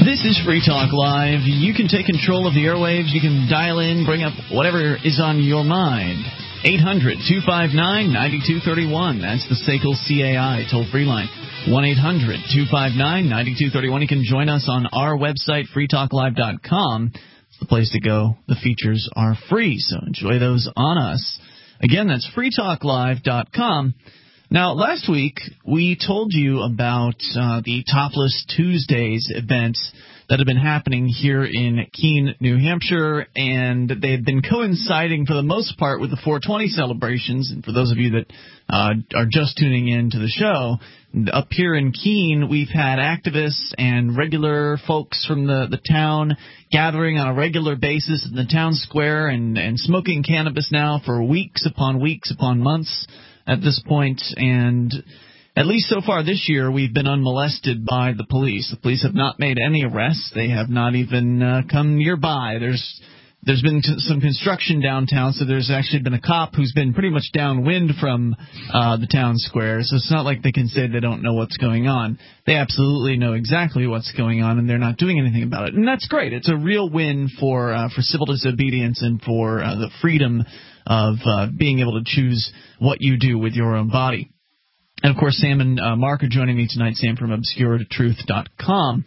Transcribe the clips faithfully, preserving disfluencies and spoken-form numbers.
This is Free Talk Live. You can take control of the airwaves. You can dial in, bring up whatever is on your mind. eight hundred, two five nine, nine two three one. That's the S A C L C A I toll-free line. one eight hundred, two five nine, nine two three one. You can join us on our website, free talk live dot com. It's the place to go. The features are free, so enjoy those on us. Again, that's free talk live dot com. Now, last week, we told you about uh, the Topless Tuesdays events that have been happening here in Keene, New Hampshire, and they've been coinciding for the most part with the four twenty celebrations. And for those of you that uh, are just tuning in to the show, up here in Keene, we've had activists and regular folks from the, the town gathering on a regular basis in the town square and, and smoking cannabis now for weeks upon weeks upon months at this point, and at least so far this year, we've been unmolested by the police. The police have not made any arrests. They have not even uh, come nearby. There's there's been t- some construction downtown, so there's actually been a cop who's been pretty much downwind from uh, the town square. So it's not like they can say they don't know what's going on. They absolutely know exactly what's going on, and they're not doing anything about it. And that's great. It's a real win for uh, for civil disobedience and for uh, the freedom of uh, being able to choose what you do with your own body. And, of course, Sam and uh, Mark are joining me tonight, Sam from obscure truth dot com.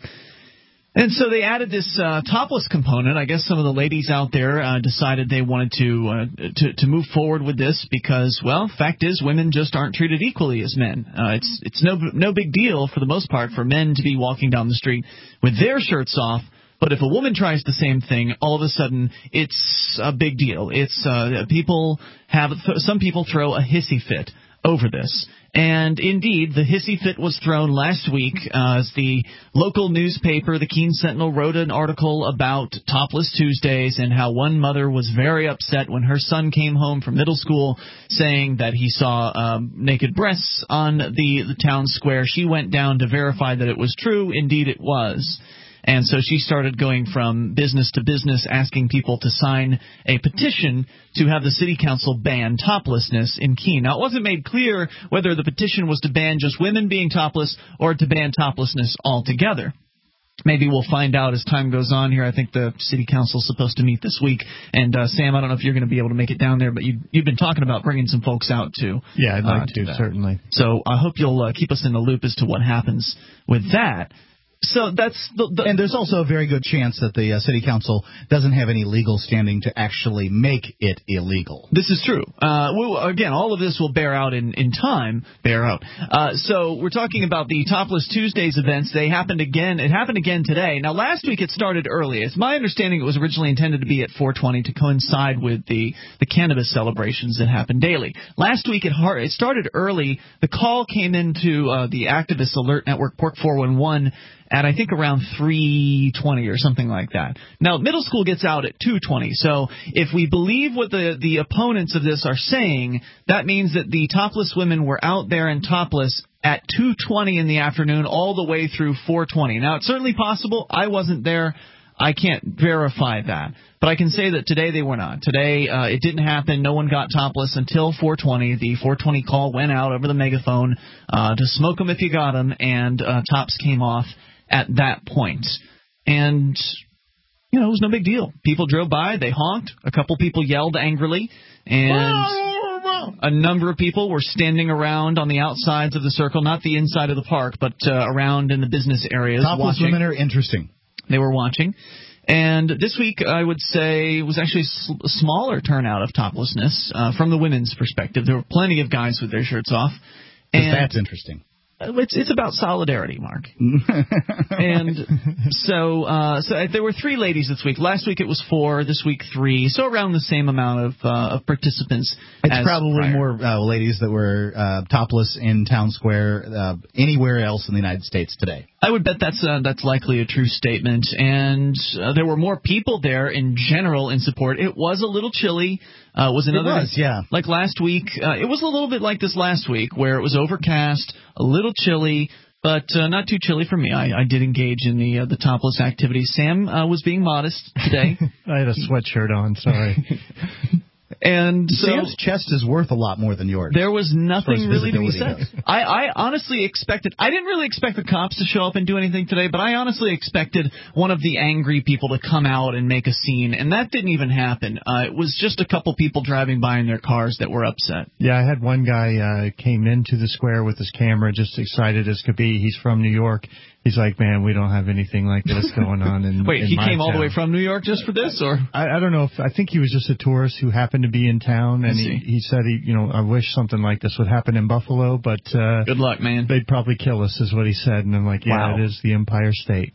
And so they added this uh, topless component. I guess some of the ladies out there uh, decided they wanted to, uh, to to move forward with this because, well, fact is, women just aren't treated equally as men. Uh, it's it's no no big deal for the most part for men to be walking down the street with their shirts off. But if a woman tries the same thing, all of a sudden it's a big deal. It's uh, people have some people throw a hissy fit over this. And indeed, the hissy fit was thrown last week uh, as the local newspaper, the Keene Sentinel, wrote an article about Topless Tuesdays and how one mother was very upset when her son came home from middle school saying that he saw um, naked breasts on the, the town square. She went down to verify that it was true. Indeed, it was. And so she started going from business to business, asking people to sign a petition to have the city council ban toplessness in Keene. Now, it wasn't made clear whether the petition was to ban just women being topless or to ban toplessness altogether. Maybe we'll find out as time goes on here. I think the city council is supposed to meet this week. And, uh, Sam, I don't know if you're going to be able to make it down there, but you, you've been talking about bringing some folks out, too. Yeah, I'd like uh, to, to certainly. So I hope you'll uh, keep us in the loop as to what happens with that. So that's the, the and there's also a very good chance that the uh, city council doesn't have any legal standing to actually make it illegal. This is true. Uh, well, again, all of this will bear out in, in time. Bear out. Uh, so we're talking about the Topless Tuesdays events. They happened again. It happened again today. Now, last week it started early. It's my understanding it was originally intended to be at four twenty to coincide with the, the cannabis celebrations that happen daily. Last week it, it started early. The call came into uh, the Activist Alert Network, Port four one one, at I think around three twenty or something like that. Now, middle school gets out at two twenty, so if we believe what the, the opponents of this are saying, that means that the topless women were out there and topless at two twenty in the afternoon all the way through four twenty. Now, it's certainly possible. I wasn't there. I can't verify that. But I can say that today they were not. Today uh, it didn't happen. No one got topless until four twenty. The four twenty call went out over the megaphone uh, to smoke them if you got them, and uh, tops came off at that point. And, you know, it was no big deal. People drove by, they honked, a couple people yelled angrily, and a number of people were standing around on the outsides of the circle, not the inside of the park, but uh, around in the business areas. Topless watching. women are interesting. They were watching. And this week, I would say, it was actually a smaller turnout of toplessness uh, from the women's perspective. There were plenty of guys with their shirts off. And that's interesting. It's it's about solidarity, Mark. And so uh, so there were three ladies this week. Last week it was four. This week three. So around the same amount of uh, of participants. It's as probably prior. more uh, ladies that were uh, topless in town square uh, anywhere else in the United States today. I would bet that's uh, that's likely a true statement. And uh, there were more people there in general in support. It was a little chilly. Uh, was another it was, yeah. Like last week, uh, it was a little bit like this last week, where it was overcast, a little chilly, but uh, not too chilly for me. I, I did engage in the uh, the topless activities. Sam uh, was being modest today. I had a sweatshirt on. Sorry. And so Sam's chest is worth a lot more than yours. There was nothing really to be visibility said. I, I honestly expected, I didn't really expect the cops to show up and do anything today, but I honestly expected one of the angry people to come out and make a scene, and that didn't even happen. Uh, it was just a couple people driving by in their cars that were upset. Yeah, I had one guy uh, came into the square with his camera, just excited as could be. He's from New York. He's like, man, we don't have anything like this going on in Wait, in he my came town. all the way from New York just for this, or? I, I don't know. If I think he was just a tourist who happened to be in town, and he, he said, he, you know, I wish something like this would happen in Buffalo, but uh, good luck, man. They'd probably kill us, is what he said. And I'm like, yeah, wow. It is the Empire State.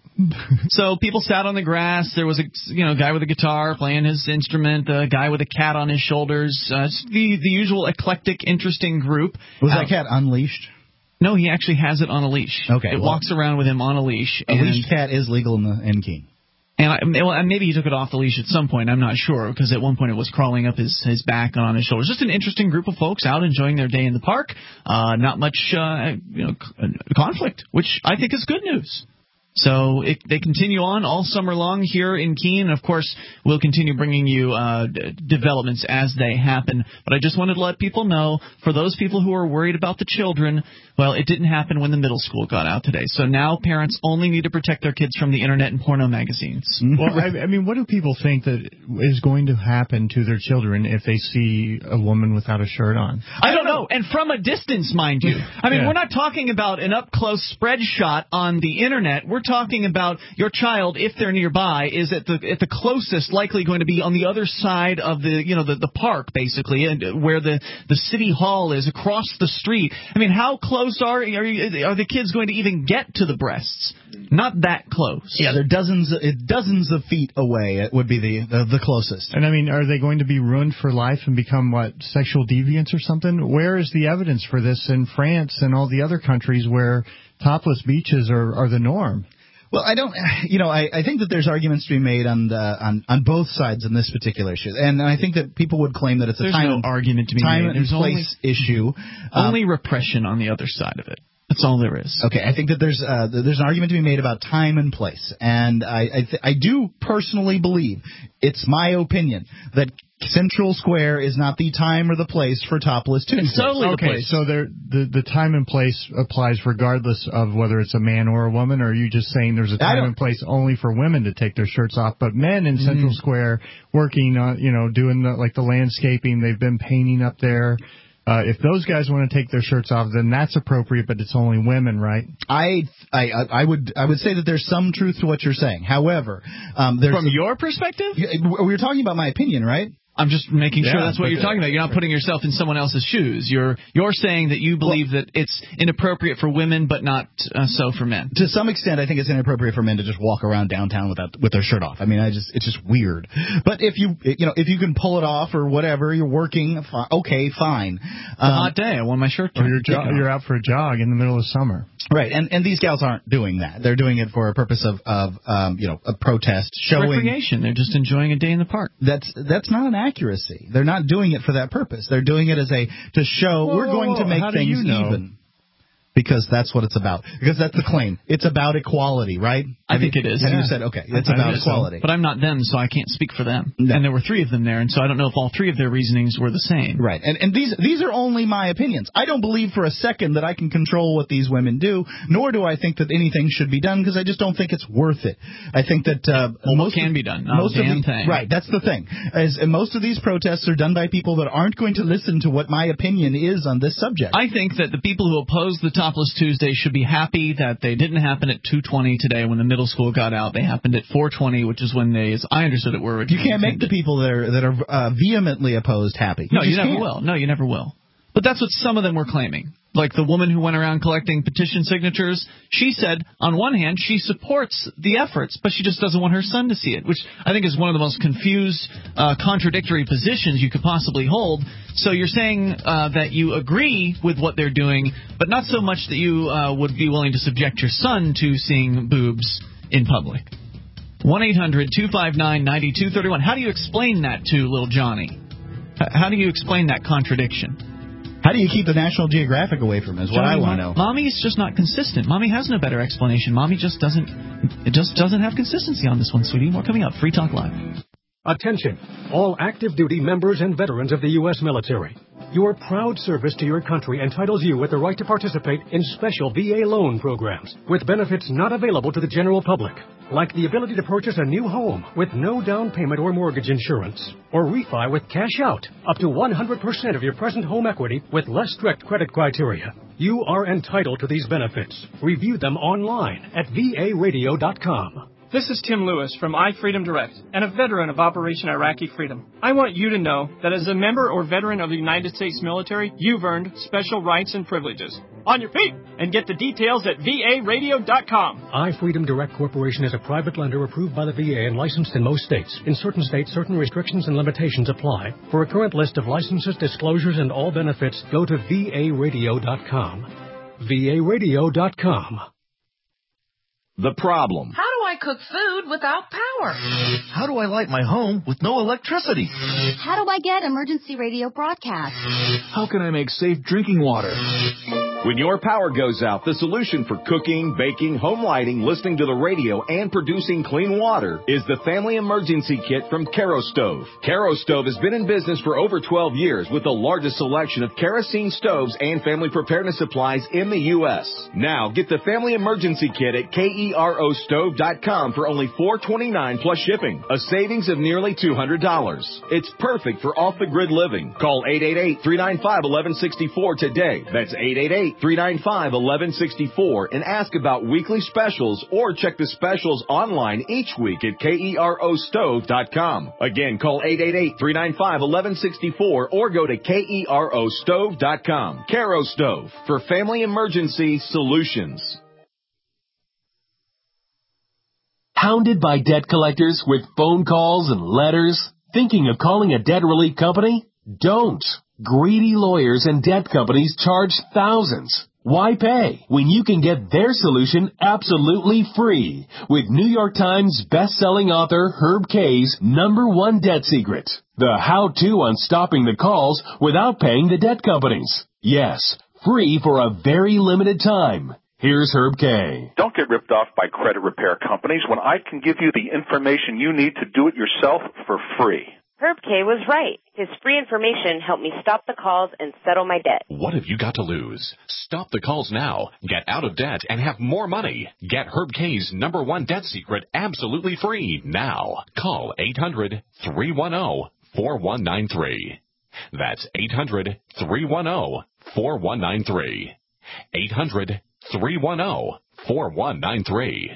So people sat on the grass. There was a you know guy with a guitar playing his instrument, a guy with a cat on his shoulders. Uh, the the usual eclectic, interesting group. Was uh, that cat unleashed? No, he actually has it on a leash. Okay, it well, walks around with him on a leash. A and, leashed cat is legal in, the, in Keene. And I, well, maybe he took it off the leash at some point. I'm not sure, because at one point it was crawling up his, his back and on his shoulders. Just an interesting group of folks out enjoying their day in the park. Uh, not much uh, you know conflict, which I think is good news. So it, they continue on all summer long here in Keene. Of course, we'll continue bringing you uh, d- developments as they happen. But I just wanted to let people know, for those people who are worried about the children, well, it didn't happen when the middle school got out today. So now parents only need to protect their kids from the Internet and porno magazines. Well, I, I mean, what do people think that is going to happen to their children if they see a woman without a shirt on? I don't know. And from a distance, mind you. I mean, yeah. We're not talking about an up-close spread shot on the Internet. We're talking about your child, if they're nearby, is at the at the closest likely going to be on the other side of the you know the, the park, basically, and where the, the city hall is across the street. I mean, how close are are, you, are the kids going to even get to the breasts? Not that close. Yeah, they're dozens dozens of feet away. It would be the, the the closest. And I mean, are they going to be ruined for life and become what, sexual deviants or something? Where is the evidence for this in France and all the other countries where topless beaches are, are the norm? Well, I don't, you know, I, I think that there's arguments to be made on the, on on both sides in this particular issue, and I think that people would claim that it's a there's time no and, argument to be time made. and There's place only, issue. Only um, repression on the other side of it. That's all there is. Okay, I think that there's uh, there's an argument to be made about time and place, and I I, th- I do personally believe, it's my opinion, that Central Square is not the time or the place for Topless Tuesday. It's totally okay, the place. So there, the the time and place applies regardless of whether it's a man or a woman, or are you just saying there's a time and place only for women to take their shirts off, but men in Central mm. Square working, uh, you know, doing the, like the landscaping, they've been painting up there. Uh, if those guys want to take their shirts off, then that's appropriate, but it's only women, right? I, I, I would, I would say that there's some truth to what you're saying. However, um, there's from your perspective, we were talking about my opinion, right? I'm just making sure yeah, that's what you're talking about. You're not putting yourself in someone else's shoes. You're you're saying that you believe well, that it's inappropriate for women, but not uh, so for men. To some extent, I think it's inappropriate for men to just walk around downtown without with their shirt off. I mean, I just it's just weird. But if you you know if you can pull it off or whatever, you're working, okay, fine. It's um, a hot day. I want my shirt. Or you're jo- you're out for a jog in the middle of summer. Right, and and these gals aren't doing that. They're doing it for a purpose of of um, you know a protest, showing recreation. They're just enjoying a day in the park. That's that's not an accuracy. They're not doing it for that purpose. They're doing it as a to show whoa, we're going whoa, to make how things do you know? even. Because that's what it's about. Because that's the claim. It's about equality, right? I have think you, it is. Have yeah. you said, okay, it's I about equality. So. But I'm not them, so I can't speak for them. No. And there were three of them there, and so I don't know if all three of their reasonings were the same. Right. And and these these are only my opinions. I don't believe for a second that I can control what these women do, nor do I think that anything should be done, because I just don't think it's worth it. I think that uh, well, most what can of, be done. Not most a damn of the, thing. Right. That's the thing. As, and most of these protests are done by people that aren't going to listen to what my opinion is on this subject. I think that the people who oppose the Topless Tuesday should be happy that they didn't happen at two twenty today when the middle school got out. They happened at four twenty, which is when they, as I understood it, were. You can't make the people that are that are uh, vehemently opposed happy. No, you, you never can't. will. No, you never will. But that's what some of them were claiming. Like the woman who went around collecting petition signatures, she said, on one hand, she supports the efforts, but she just doesn't want her son to see it, which I think is one of the most confused, uh, contradictory positions you could possibly hold. So you're saying uh, that you agree with what they're doing, but not so much that you uh, would be willing to subject your son to seeing boobs in public. one eight hundred two five nine nine two three one. How do you explain that to little Johnny? How do you explain that contradiction? How do you keep the National Geographic away from us? What I want to know. Mommy's just not consistent. Mommy has no better explanation. Mommy just doesn't. It just doesn't have consistency on this one, sweetie. More coming up. Free Talk Live. Attention, all active duty members and veterans of the U S military. Your proud service to your country entitles you with the right to participate in special V A loan programs with benefits not available to the general public, like the ability to purchase a new home with no down payment or mortgage insurance, or refi with cash out up to one hundred percent of your present home equity with less strict credit criteria. You are entitled to these benefits. Review them online at V A radio dot com. This is Tim Lewis from iFreedom Direct and a veteran of Operation Iraqi Freedom. I want you to know that as a member or veteran of the United States military, you've earned special rights and privileges. On your feet! And get the details at V A radio dot com. iFreedom Direct Corporation is a private lender approved by the V A and licensed in most states. In certain states, certain restrictions and limitations apply. For a current list of licenses, disclosures, and all benefits, go to V A radio dot com. V A radio dot com. The problem. How do I cook food without power? How do I light my home with no electricity? How do I get emergency radio broadcasts? How can I make safe drinking water? When your power goes out, the solution for cooking, baking, home lighting, listening to the radio, and producing clean water is the Family Emergency Kit from Kerastove. Kerastove has been in business for over twelve years with the largest selection of kerosene stoves and family preparedness supplies in the U S. Now, get the Family Emergency Kit at K E R O stove dot com for only four dollars and twenty-nine cents plus shipping, a savings of nearly two hundred dollars. It's perfect for off-the-grid living. Call eight eight eight, three nine five, one one six four today. That's eight eight eight, three nine five, one one six four and ask about weekly specials or check the specials online each week at K E R O stove dot com. Again, call eight eight eight, three nine five, one one six four or go to K E R O stove dot com. Kerastove for family emergency solutions. Hounded by debt collectors with phone calls and letters? Thinking of calling a debt relief company? Don't. Greedy lawyers and debt companies charge thousands. Why pay when you can get their solution absolutely free with New York Times best-selling author Herb Kay's number one debt secret, the how-to on stopping the calls without paying the debt companies. Yes, free for a very limited time. Here's Herb Kay. Don't get ripped off by credit repair companies when I can give you the information you need to do it yourself for free. Herb Kay was right. His free information helped me stop the calls and settle my debt. What have you got to lose? Stop the calls now. Get out of debt and have more money. Get Herb Kay's number one debt secret absolutely free now. Call eight hundred, three one zero, four one nine three. That's eight hundred, three one zero, four one nine three. eight hundred, three one zero, four one nine three.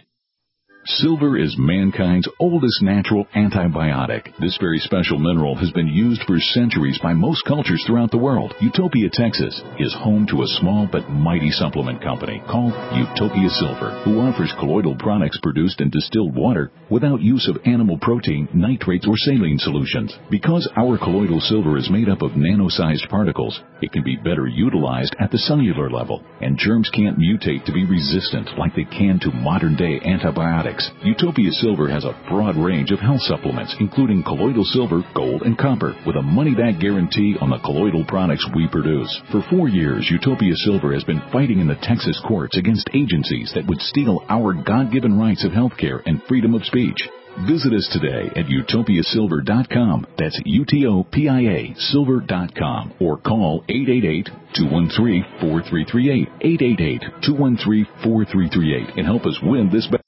Silver is mankind's oldest natural antibiotic. This very special mineral has been used for centuries by most cultures throughout the world. Utopia, Texas is home to a small but mighty supplement company called Utopia Silver, who offers colloidal products produced in distilled water without use of animal protein, nitrates, or saline solutions. Because our colloidal silver is made up of nano-sized particles, it can be better utilized at the cellular level, and germs can't mutate to be resistant like they can to modern-day antibiotics. Utopia Silver has a broad range of health supplements, including colloidal silver, gold, and copper, with a money-back guarantee on the colloidal products we produce. For four years, Utopia Silver has been fighting in the Texas courts against agencies that would steal our God-given rights of health care and freedom of speech. Visit us today at utopia silver dot com. That's U T O P I A silver dot com. Or call eight eight eight, two one three, four three three eight, eight eight eight, two one three, four three three eight, and help us win this battle.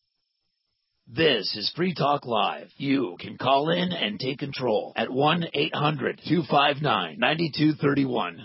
This is Free Talk Live. You can call in and take control at one eight hundred, two five nine, nine two three one.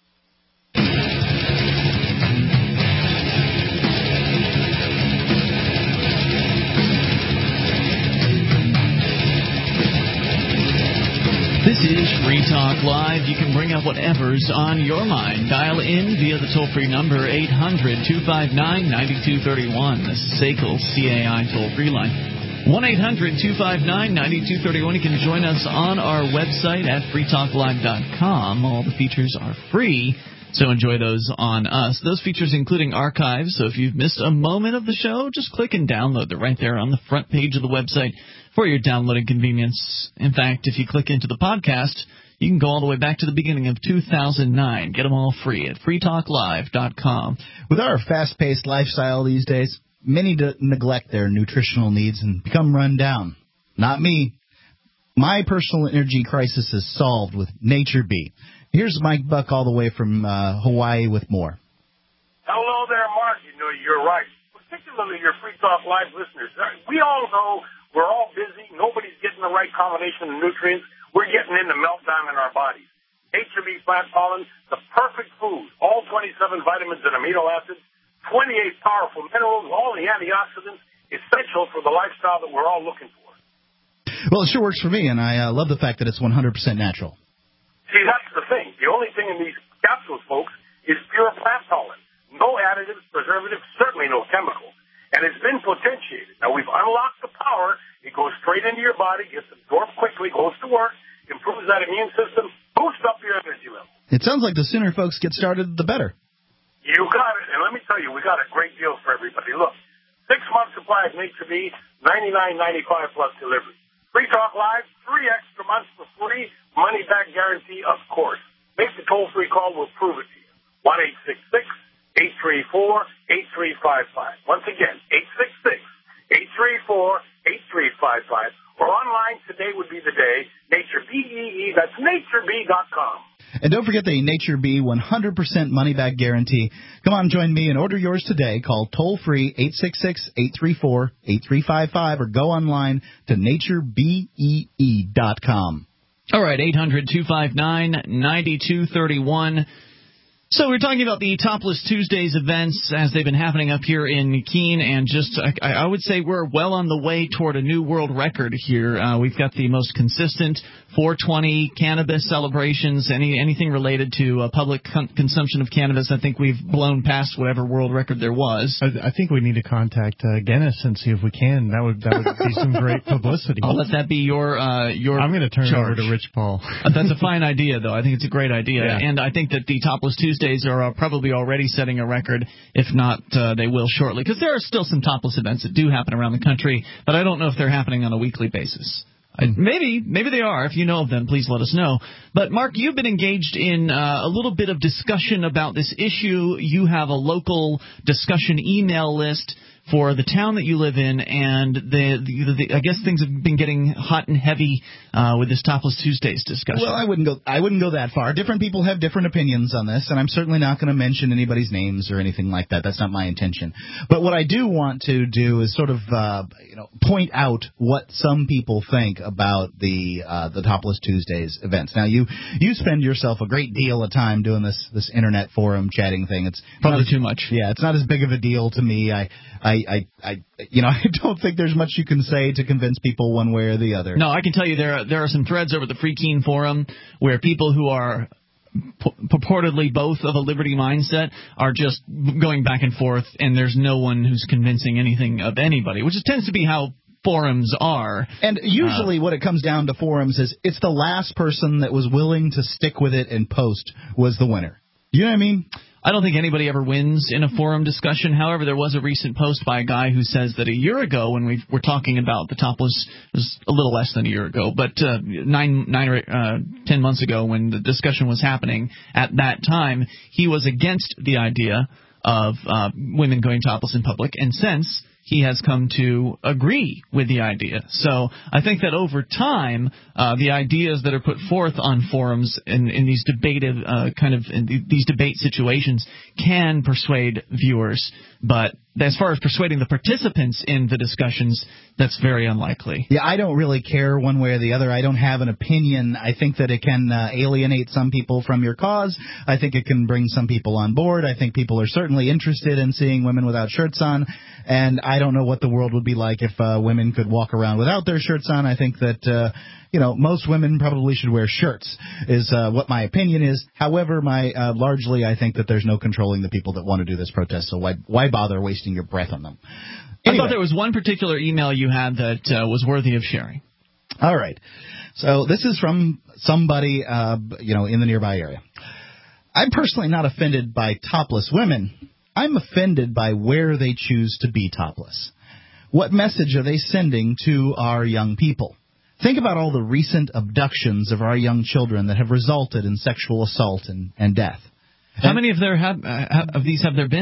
This is Free Talk Live. You can bring up whatever's on your mind. Dial in via the toll-free number eight hundred, two five nine, nine two three one. The S A C L C A I toll-free line. one eight hundred, two five nine, nine two three one. You can join us on our website at free talk live dot com. All the features are free, so enjoy those on us. Those features including archives, so if you've missed a moment of the show, just click and download. They're right there on the front page of the website for your downloading convenience. In fact, if you click into the podcast, you can go all the way back to the beginning of two thousand nine. Get them all free at free talk live dot com. With our fast-paced lifestyle these days, many d- neglect their nutritional needs and become run down. Not me. My personal energy crisis is solved with Nature Bee. Here's Mike Buck all the way from uh, Hawaii with more. Hello there, Mark. You know, you're right. Particularly your Free Talk Live listeners. We all know we're all busy. Nobody's getting the right combination of nutrients. We're getting into meltdown in our bodies. Nature Bee plant pollen, the perfect food. All twenty-seven vitamins and amino acids, twenty-eight powerful minerals, all the antioxidants, essential for the lifestyle that we're all looking for. Well, it sure works for me, and I uh, love the fact that it's one hundred percent natural. See, that's the thing. The only thing in these capsules, folks, is pure plant pollen. No additives, preservatives, certainly no chemicals. And it's been potentiated. Now, we've unlocked the power. It goes straight into your body, gets absorbed quickly, goes to work, improves that immune system, boosts up your energy level. It sounds like the sooner folks get started, the better. You got it. And let me tell you, we got a great deal for everybody. Look, six-month supply of Nature Bee, ninety-nine ninety-five plus delivery. Free Talk Live, three extra months for free, money-back guarantee, of course. Make the toll-free call. We'll prove it to you. one eight six six eight three four eight three five five. Once again, eight six six eight three four eight three five five. Or online, today would be the day. Nature Bee, that's nature bee dot com. And don't forget the Nature Bee one hundred percent money-back guarantee. Come on, join me and order yours today. Call toll-free eight six six eight three four eight three five five or go online to nature bee dot com. All right, eight hundred two five nine nine two three one. So we're talking about the Topless Tuesdays events as they've been happening up here in Keene, and just I, I would say we're well on the way toward a new world record here. Uh, we've got the most consistent four twenty cannabis celebrations, any anything related to uh, public con- consumption of cannabis. I think we've blown past whatever world record there was. I, I think we need to contact uh, Guinness and see if we can. That would that would be some great publicity. I'll let that be your uh, your. I'm going to turn charge. it over to Rich Paul. uh, that's a fine idea, though. I think it's a great idea, yeah. And I think that the Topless Tuesdays are uh, probably already setting a record. If not, uh, they will shortly, because there are still some topless events that do happen around the country, but I don't know if they're happening on a weekly basis. I, maybe, maybe they are. If you know of them, please let us know. But, Mark, you've been engaged in uh, a little bit of discussion about this issue. You have a local discussion email list for the town that you live in, and the, the, the I guess things have been getting hot and heavy uh, with this Topless Tuesdays discussion. Well, I wouldn't go. I wouldn't go that far. Different people have different opinions on this, and I'm certainly not going to mention anybody's names or anything like that. That's not my intention. But what I do want to do is sort of, uh, you know, point out what some people think about the uh, the Topless Tuesdays events. Now, you you spend yourself a great deal of time doing this this internet forum chatting thing. It's probably too much. Yeah, it's not as big of a deal to me. I. I, I, I, you know, I don't think there's much you can say to convince people one way or the other. No, I can tell you there are, there are some threads over the Free Keene Forum where people who are p- purportedly both of a liberty mindset are just going back and forth, and there's no one who's convincing anything of anybody, which tends to be how forums are. And usually uh, what it comes down to forums is it's the last person that was willing to stick with it and post was the winner. You know what I mean? I don't think anybody ever wins in a forum discussion. However, there was a recent post by a guy who says that a year ago when we were talking about the topless, it was a little less than a year ago, but uh, nine, nine or uh, ten months ago when the discussion was happening, at that time, he was against the idea of uh, women going topless in public, and since he has come to agree with the idea. So I think that over time, uh, the ideas that are put forth on forums in, in these debated uh, kind of in these debate situations can persuade viewers, but as far as persuading the participants in the discussions, that's very unlikely. Yeah, I don't really care one way or the other. I don't have an opinion. I think that it can uh, alienate some people from your cause. I think it can bring some people on board. I think people are certainly interested in seeing women without shirts on, and I don't know what the world would be like if uh, women could walk around without their shirts on. I think that, uh, you know, most women probably should wear shirts, is uh, what my opinion is. However, my uh, largely I think that there's no controlling the people that want to do this protest, so why why bother wasting your breath on them? Anyway. I thought there was one particular email you had that uh, was worthy of sharing. All right. So this is from somebody, uh, you know, in the nearby area. I'm personally not offended by topless women. I'm offended by where they choose to be topless. What message are they sending to our young people? Think about all the recent abductions of our young children that have resulted in sexual assault and, and death. How and, many of there have uh, of these have there been?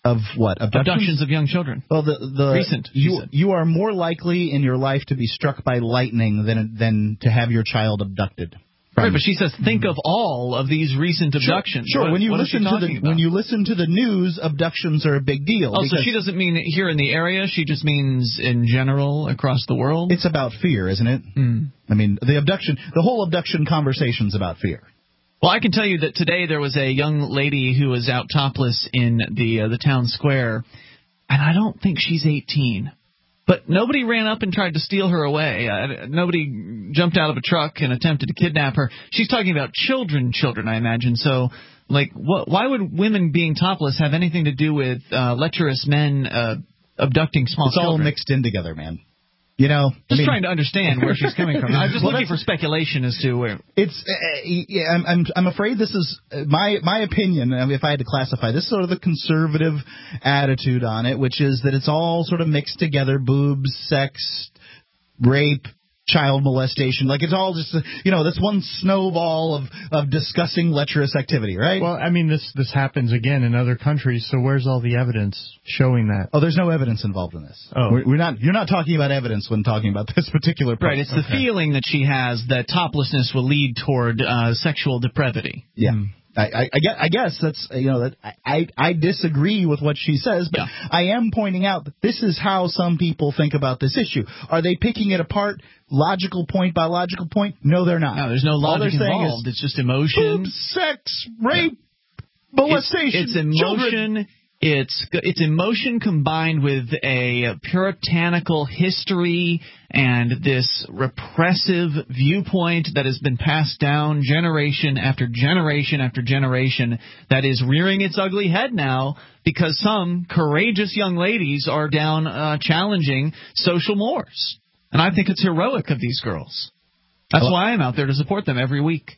Of what? Abductions? Abductions of young children. Well, the the recent. You you are more likely in your life to be struck by lightning than than to have your child abducted. Right, but she says think of all of these recent abductions. Sure, sure. What, when you what listen to the about? when you listen to the news, abductions are a big deal. Oh, so she doesn't mean here in the area. She just means in general across the world. It's about fear, isn't it? Mm. I mean, the abduction, the whole abduction conversation's about fear. Well, I can tell you that today there was a young lady who was out topless in the uh, the town square, and I don't think she's eighteen. But nobody ran up and tried to steal her away. Uh, nobody jumped out of a truck and attempted to kidnap her. She's talking about children, children, I imagine. So, like, what, why would women being topless have anything to do with uh, lecherous men uh, abducting small it's children? It's all mixed in together, man. You know, just I mean, trying to understand where she's coming from. I'm just well, looking for speculation as to where. It's. Uh, yeah, I'm. I'm. I'm afraid this is uh, my my opinion. I mean, if I had to classify this, sort of the conservative attitude on it, which is that it's all sort of mixed together: boobs, sex, rape, child molestation. Like it's all just, you know, that's one snowball of, of discussing lecherous activity, right? Well, I mean, this this happens again in other countries, so where's all the evidence showing that? Oh, there's no evidence involved in this. Oh. We're, we're not, you're not talking about evidence when talking about this particular point. Right, it's okay. The feeling that she has that toplessness will lead toward uh, sexual depravity. Yeah. Mm. I, I, I, guess, I guess that's, you know, that I, I disagree with what she says, but yeah. I am pointing out that this is how some people think about this issue. Are they picking it apart, logical point by logical point? No, they're not. No, there's no logic involved. It's just emotion. Boobs, sex, rape, yeah. molestation. It's, it's emotion. Children. It's it's emotion combined with a puritanical history and this repressive viewpoint that has been passed down generation after generation after generation that is rearing its ugly head now because some courageous young ladies are down uh, challenging social mores. And I think it's heroic of these girls. That's well, why I'm out there to support them every week.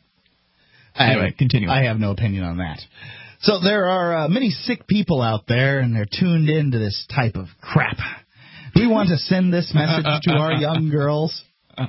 Anyway, I, continue. I have no opinion on that. So there are uh, many sick people out there, and they're tuned into this type of crap. We want to send this message to our young girls.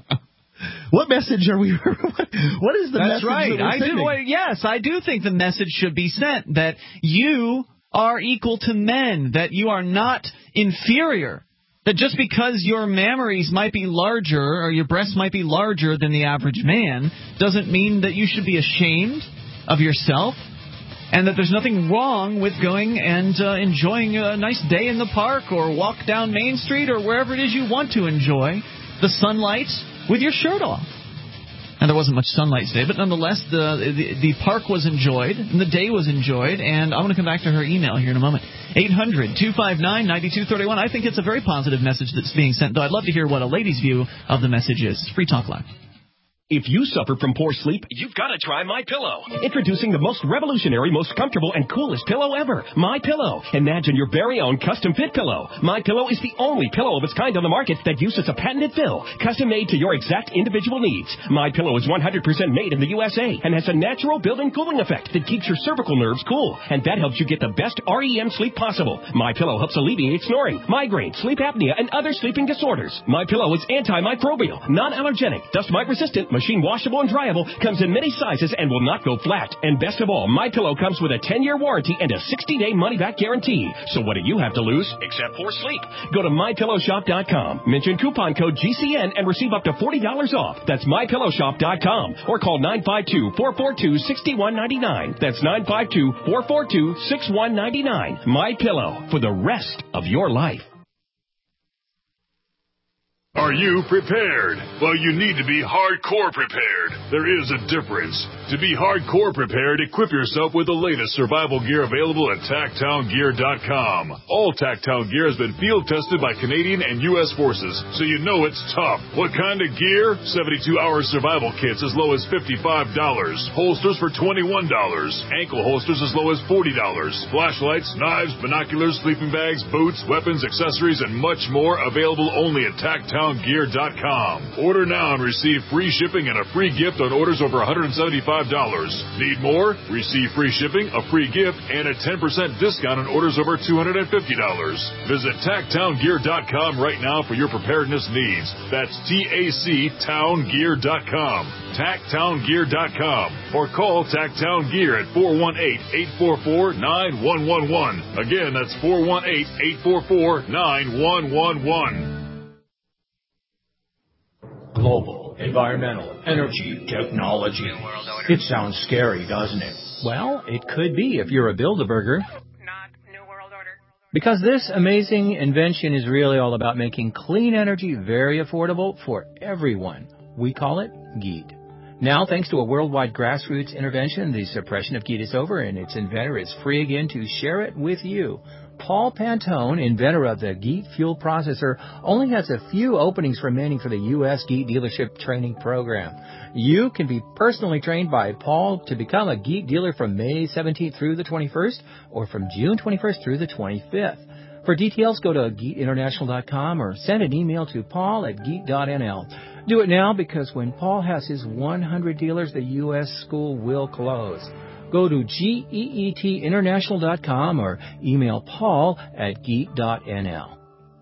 What message are we? What is the That's message right. that we're I sending? do. Well, yes, I do think the message should be sent that you are equal to men, that you are not inferior. That just because your mammaries might be larger or your breasts might be larger than the average man doesn't mean that you should be ashamed of yourself. And that there's nothing wrong with going and uh, enjoying a nice day in the park or walk down Main Street or wherever it is you want to enjoy the sunlight with your shirt off. And there wasn't much sunlight today, but nonetheless, the, the the park was enjoyed and the day was enjoyed. And I'm going to come back to her email here in a moment. eight hundred two five nine nine two three one. I think it's a very positive message that's being sent, though I'd love to hear what a lady's view of the message is. Free Talk Live. If you suffer from poor sleep, you've got to try MyPillow. Introducing the most revolutionary, most comfortable, and coolest pillow ever, MyPillow. Imagine your very own custom-fit pillow. MyPillow is the only pillow of its kind on the market that uses a patented fill, custom-made to your exact individual needs. MyPillow is one hundred percent made in the U S A and has a natural built-in cooling effect that keeps your cervical nerves cool, and that helps you get the best R E M sleep possible. MyPillow helps alleviate snoring, migraine, sleep apnea, and other sleeping disorders. MyPillow is antimicrobial, non-allergenic, dust mite resistant, machine washable and dryable, comes in many sizes and will not go flat. And best of all, MyPillow comes with a ten-year warranty and a sixty-day money-back guarantee. So what do you have to lose except poor sleep? Go to my pillow shop dot com, mention coupon code G C N, and receive up to forty dollars off. That's my pillow shop dot com, or call nine five two, four four two, six one nine nine. That's nine five two, four four two, six one nine nine. MyPillow, for the rest of your life. Are you prepared? Well, you need to be hardcore prepared. There is a difference. To be hardcore prepared, equip yourself with the latest survival gear available at tac town gear dot com. All Tactown gear has been field tested by Canadian and U S forces, so you know it's tough. What kind of gear? seventy-two hour survival kits as low as fifty-five dollars. Holsters for twenty-one dollars. Ankle holsters as low as forty dollars. Flashlights, knives, binoculars, sleeping bags, boots, weapons, accessories, and much more available only at Tactown town gear dot com. Order now and receive free shipping and a free gift on orders over one hundred seventy-five dollars. Need more? Receive free shipping, a free gift, and a ten percent discount on orders over two hundred fifty dollars. Visit tack town gear dot com right now for your preparedness needs. That's T A C town gear dot com. tack town gear dot com. Or call Tacktown Gear at four one eight, eight four four, nine one one one. Again, that's four one eight, eight four four, nine one one one. Global, environmental, energy, technology. It sounds scary, doesn't it? Well, it could be if you're a Bilderberger. Because this amazing invention is really all about making clean energy very affordable for everyone. We call it GEET. Now, thanks to a worldwide grassroots intervention, the suppression of GEET is over and its inventor is free again to share it with you. Paul Pantone, inventor of the GEET fuel processor, only has a few openings remaining for the U S GEET dealership training program. You can be personally trained by Paul to become a GEET dealer from May seventeenth through the twenty-first or from June twenty-first through the twenty-fifth. For details, go to geet international dot com or send an email to paul at geet dot n l. Do it now because when Paul has his one hundred dealers, the U S school will close. Go to geet international dot com or email paul at geet dot n l.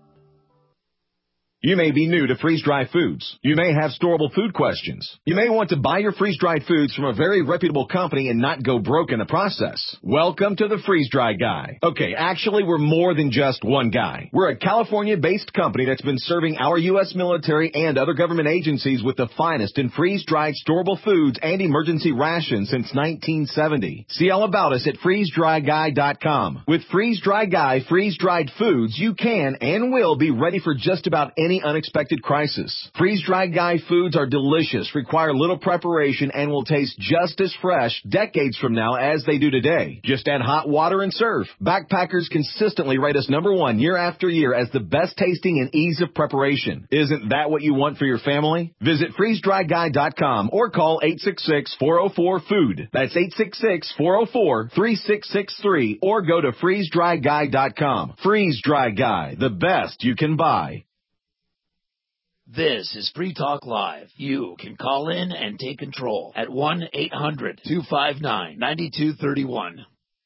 You may be new to freeze-dried foods. You may have storable food questions. You may want to buy your freeze-dried foods from a very reputable company and not go broke in the process. Welcome to the Freeze-Dry Guy. Okay, actually, we're more than just one guy. We're a California-based company that's been serving our U S military and other government agencies with the finest in freeze-dried storable foods and emergency rations since nineteen seventy. See all about us at freeze dry guy dot com. With Freeze-Dry Guy freeze-dried foods, you can and will be ready for just about any Any unexpected crisis. Freeze-Dried Guy foods are delicious, require little preparation, and will taste just as fresh decades from now as they do today. Just add hot water and serve. Backpackers consistently rate us number one year after year as the best tasting and ease of preparation. Isn't that what you want for your family? Visit freeze dry guy dot com or call eight six six, four oh four, food. That's eight six six, four oh four, three six six three or go to freeze dry guy dot com. Freeze-Dry Guy, the best you can buy. This is Free Talk Live. You can call in and take control at one eight hundred, two five nine, nine two three one.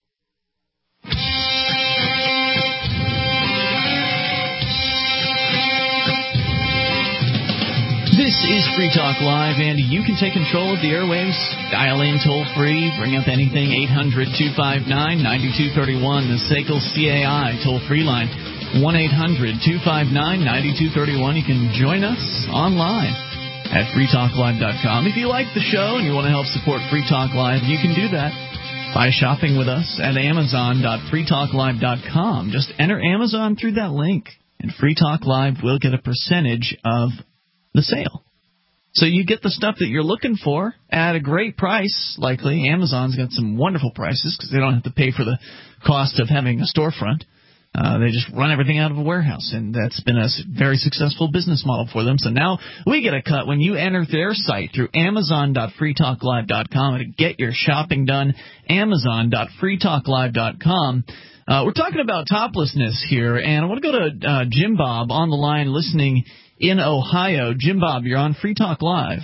This is Free Talk Live, and you can take control of the airwaves. Dial in toll-free, bring up anything, eight hundred, two five nine, nine two three one, the S A C L C A I toll-free line. one eight hundred, two five nine, nine two three one. You can join us online at free talk live dot com. If you like the show and you want to help support Free Talk Live, you can do that by shopping with us at amazon dot free talk live dot com. Just enter Amazon through that link, and Free Talk Live will get a percentage of the sale. So you get the stuff that you're looking for at a great price, likely. Amazon's got some wonderful prices because they don't have to pay for the cost of having a storefront. Uh, they just run everything out of a warehouse, and that's been a very successful business model for them. So now we get a cut when you enter their site through amazon dot free talk live dot com and get your shopping done, amazon dot free talk live dot com. Uh, we're talking about toplessness here, and I want to go to uh, Jim Bob on the line listening in Ohio. Jim Bob, you're on Free Talk Live.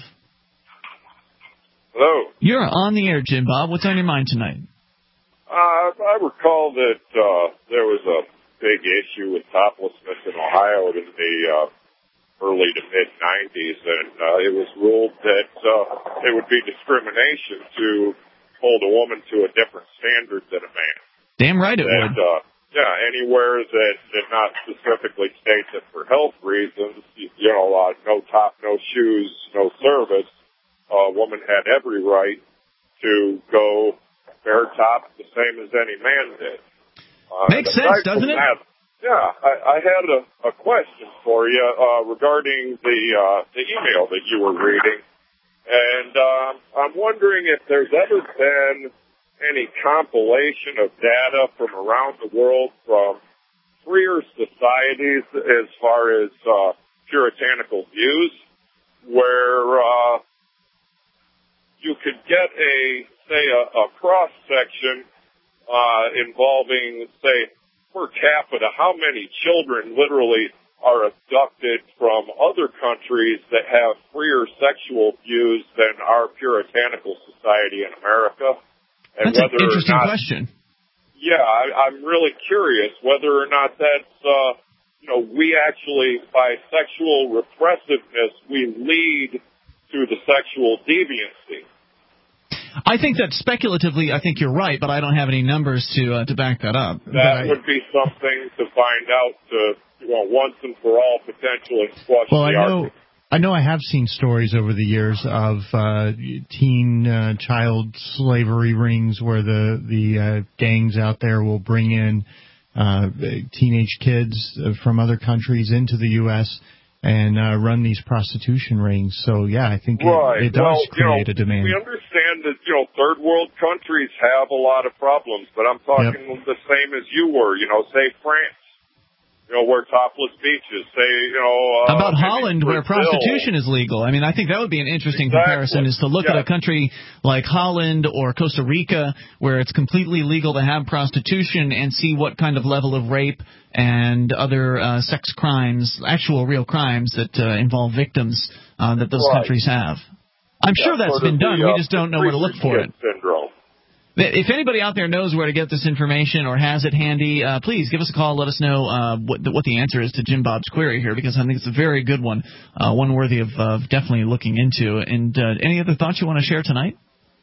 Hello. You're on the air, Jim Bob. What's on your mind tonight? Uh, I recall that uh, there was a big issue with toplessness in Ohio in the uh, early to mid nineties, and uh, it was ruled that uh, it would be discrimination to hold a woman to a different standard than a man. Damn right it that, would. Uh, yeah, anywhere that did not specifically state that for health reasons, you, you know, uh, no top, no shoes, no service, a woman had every right to go bare top the same as any man did. Uh, Makes sense, doesn't it? That, yeah, I, I had a, a question for you uh, regarding the uh, the email that you were reading, and uh, I'm wondering if there's ever been any compilation of data from around the world from freer societies as far as uh, puritanical views, where uh, you could get a say a, a cross section. Uh, involving, say, per capita, how many children literally are abducted from other countries that have freer sexual views than our puritanical society in America. And That's whether an interesting or not, question. Yeah, I, I'm really curious whether or not that's, uh, you know, we actually, by sexual repressiveness, we lead to the sexual deviancy. I think that speculatively, I think you're right, but I don't have any numbers to uh, to back that up. That would be something to find out to, you know, once and for all, potentially squash well, the I know, argument. I know I have seen stories over the years of uh, teen uh, child slavery rings where the, the uh, gangs out there will bring in uh, teenage kids from other countries into the U S and uh, run these prostitution rings. So, yeah, I think right. it, it does well, create you know, a demand. We understand that, you know, third world countries have a lot of problems, but I'm talking yep. the same as you were, you know, say France, you know, where topless beaches, say, you know... Uh, About Holland, Brazil. where prostitution is legal. I mean, I think that would be an interesting exactly. comparison, is to look yeah. at a country like Holland or Costa Rica, where it's completely legal to have prostitution, and see what kind of level of rape and other uh, sex crimes, actual real crimes that uh, involve victims uh, that those right. countries have. I'm yeah, sure that's been the, done. Uh, we just don't know where to look for it. Syndrome. If anybody out there knows where to get this information or has it handy, uh, please give us a call. Let us know uh, what, the, what the answer is to Jim Bob's query here, because I think it's a very good one, uh, one worthy of uh, definitely looking into. And uh, any other thoughts you want to share tonight?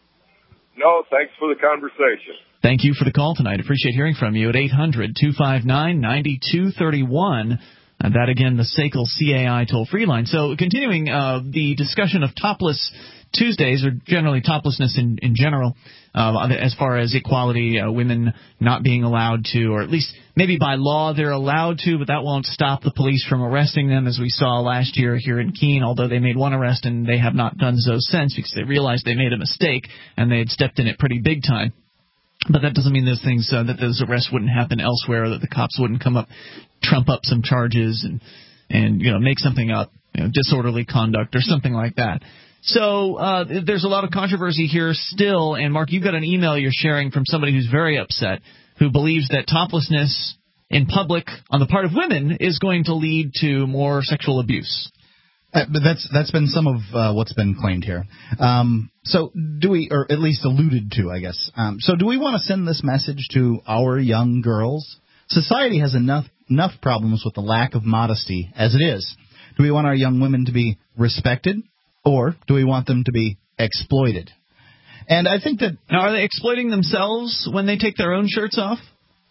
No, thanks for the conversation. Thank you for the call tonight. Appreciate hearing from you at eight hundred two five nine nine two three one. And that, again, the S A C L C A I toll-free line. So continuing uh, the discussion of topless Tuesdays, or generally toplessness in, in general, uh, as far as equality, uh, women not being allowed to, or at least maybe by law they're allowed to, but that won't stop the police from arresting them, as we saw last year here in Keene, although they made one arrest and they have not done so since because they realized they made a mistake and they had stepped in it pretty big time. But that doesn't mean those things, uh, that those arrests wouldn't happen elsewhere, or that the cops wouldn't come up, trump up some charges and, and you know, make something up, you know, disorderly conduct or something like that. So uh, there's a lot of controversy here still. And, Mark, you've got an email you're sharing from somebody who's very upset, who believes that toplessness in public on the part of women is going to lead to more sexual abuse. Uh, but that's that's been some of uh, what's been claimed here. Um, so do we, or at least alluded to, I guess. Um, so do we want to send this message to our young girls? Society has enough enough problems with the lack of modesty as it is. Do we want our young women to be respected, or do we want them to be exploited? And I think that... Now, are they exploiting themselves when they take their own shirts off?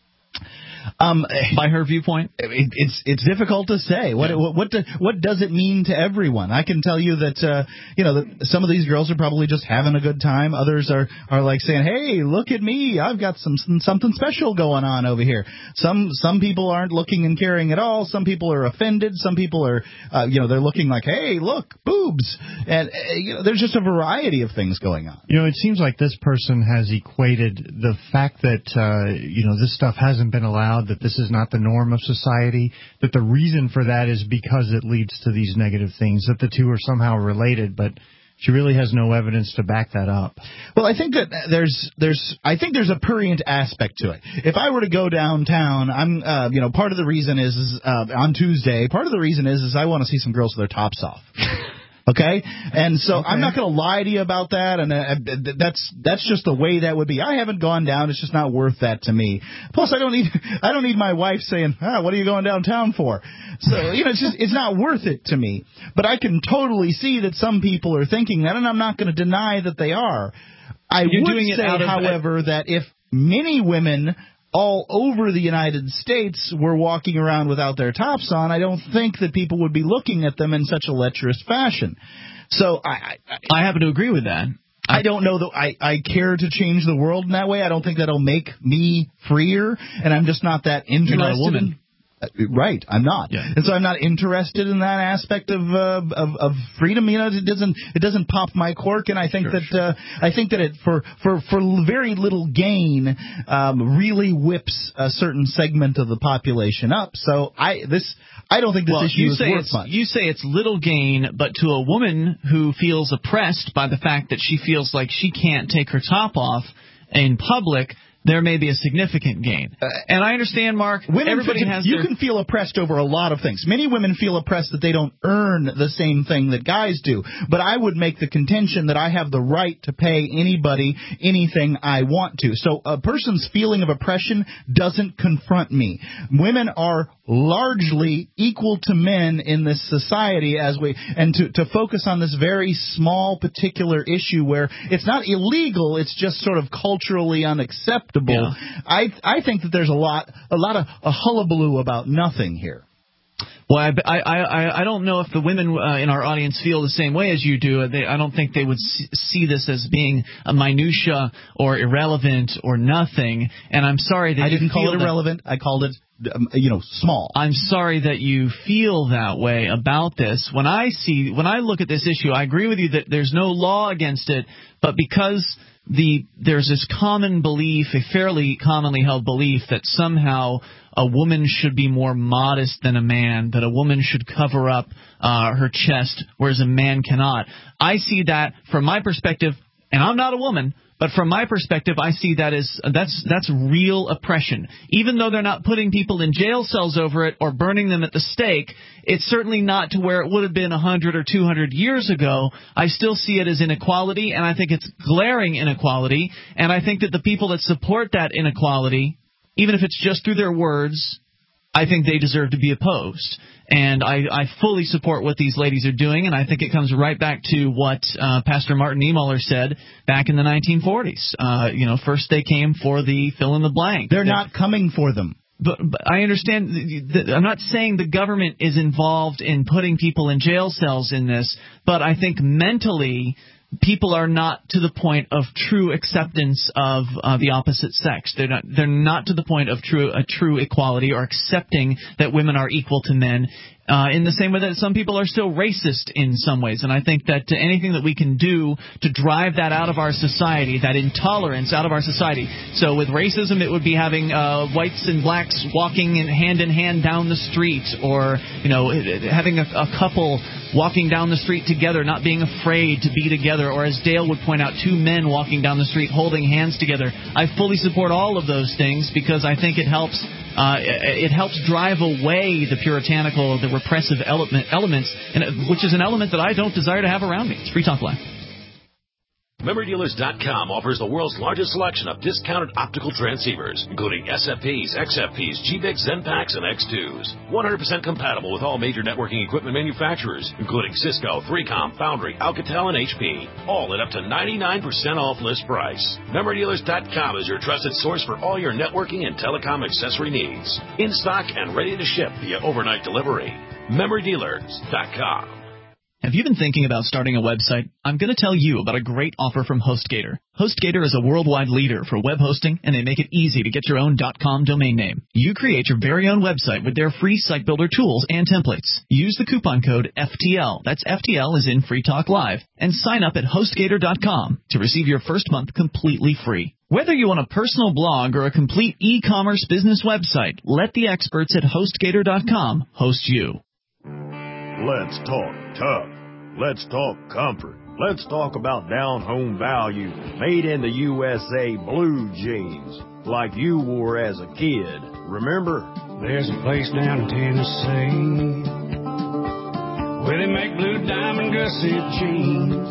Um, By her viewpoint, it, it's it's difficult to say. What yeah. what what, do, what does it mean to everyone? I can tell you that uh, you know that some of these girls are probably just having a good time. Others are, are like saying, "Hey, look at me! I've got some, some something special going on over here." Some some people aren't looking and caring at all. Some people are offended. Some people are uh, you know they're looking like, "Hey, look, boobs!" And uh, you know there's just a variety of things going on. You know, it seems like this person has equated the fact that uh, you know this stuff hasn't been allowed, that this is not the norm of society, that the reason for that is because it leads to these negative things, that the two are somehow related, but she really has no evidence to back that up. Well, I think that there's there's I think there's a prurient aspect to it. If I were to go downtown, I'm uh, you know part of the reason is, is uh, on Tuesday, part of the reason is is I want to see some girls with their tops off. Okay, and so okay. I'm not going to lie to you about that, and uh, that's that's just the way that would be. I haven't gone down; it's just not worth that to me. Plus, I don't need I don't need my wife saying, "Ah, what are you going downtown for?" So you know, it's just it's not worth it to me. But I can totally see that some people are thinking that, and I'm not going to deny that they are. I You're would doing say, it out of, however, that if many women all over the United States were walking around without their tops on, I don't think that people would be looking at them in such a lecherous fashion. So I I, I happen to agree with that. I don't know that I, I care to change the world in that way. I don't think that'll make me freer, and I'm just not that interested. You're not a woman. In, uh, right, I'm not, yeah. and so I'm not interested in that aspect of, uh, of of freedom. You know, it doesn't it doesn't pop my cork, and I think sure, that sure. Uh, I think that it for for for very little gain um, really whips a certain segment of the population up. So I this I don't think this well, issue you is say worth it's, much. You say it's little gain, but to a woman who feels oppressed by the fact that she feels like she can't take her top off in public, there may be a significant gain. Uh, and I understand, Mark, women everybody feel, has You their... can feel oppressed over a lot of things. Many women feel oppressed that they don't earn the same thing that guys do. But I would make the contention that I have the right to pay anybody anything I want to. So a person's feeling of oppression doesn't confront me. Women are largely equal to men in this society, as we and to, to focus on this very small particular issue where it's not illegal, it's just sort of culturally unacceptable. Yeah. I I think that there's a lot a lot of a hullabaloo about nothing here. Well, I, I, I, I don't know if the women uh, in our audience feel the same way as you do. They, I don't think they would see this as being a minutia or irrelevant or nothing. And I'm sorry that I you didn't call it that, irrelevant. I called it, um, you know, small. I'm sorry that you feel that way about this. When I see, when I look at this issue, I agree with you that there's no law against it, but because the there's this common belief, a fairly commonly held belief, that somehow a woman should be more modest than a man, that a woman should cover up uh, her chest, whereas a man cannot. I see that from my perspective, and I'm not a woman, but from my perspective, I see that as that's that's real oppression. Even though they're not putting people in jail cells over it or burning them at the stake, it's certainly not to where it would have been one hundred or two hundred years ago. I still see it as inequality, and I think it's glaring inequality. And I think that the people that support that inequality, even if it's just through their words, I think they deserve to be opposed. And I, I fully support what these ladies are doing, and I think it comes right back to what uh, Pastor Martin Niemöller said back in the nineteen forties. Uh, you know, first they came for the fill-in-the-blank. They're, They're not coming for them. But, but I understand. That I'm not saying the government is involved in putting people in jail cells in this, but I think mentally people are not to the point of true acceptance of uh, the opposite sex. They're not. They're not to the point of true a true equality or accepting that women are equal to men. Uh, in the same way that some people are still racist in some ways. And I think that anything that we can do to drive that out of our society, that intolerance out of our society. So with racism, it would be having uh, whites and blacks walking in hand in hand down the street, or, you know, having a, a couple walking down the street together, not being afraid to be together, or as Dale would point out, two men walking down the street holding hands together. I fully support all of those things because I think it helps uh, it helps drive away the puritanical, the repressive element, elements, and, which is an element that I don't desire to have around me. It's Free Talk Live. Memory Dealers dot com offers the world's largest selection of discounted optical transceivers, including S F Ps, X F Ps, G B I Cs, Zenpaks, and X twos. one hundred percent compatible with all major networking equipment manufacturers, including Cisco, three com, Foundry, Alcatel, and H P. All at up to ninety-nine percent off list price. Memory Dealers dot com is your trusted source for all your networking and telecom accessory needs. In stock and ready to ship via overnight delivery. Memory Dealers dot com. Have you been thinking about starting a website? I'm going to tell you about a great offer from HostGator. HostGator is a worldwide leader for web hosting, and they make it easy to get your own .com domain name. You create your very own website with their free site builder tools and templates. Use the coupon code F T L, that's F T L as in Free Talk Live, and sign up at HostGator dot com to receive your first month completely free. Whether you want a personal blog or a complete e-commerce business website, let the experts at HostGator dot com host you. Let's talk tough. Let's talk comfort. Let's talk about down-home value, made in the U S A blue jeans, like you wore as a kid. Remember? There's a place down in Tennessee where they make blue diamond gusset jeans.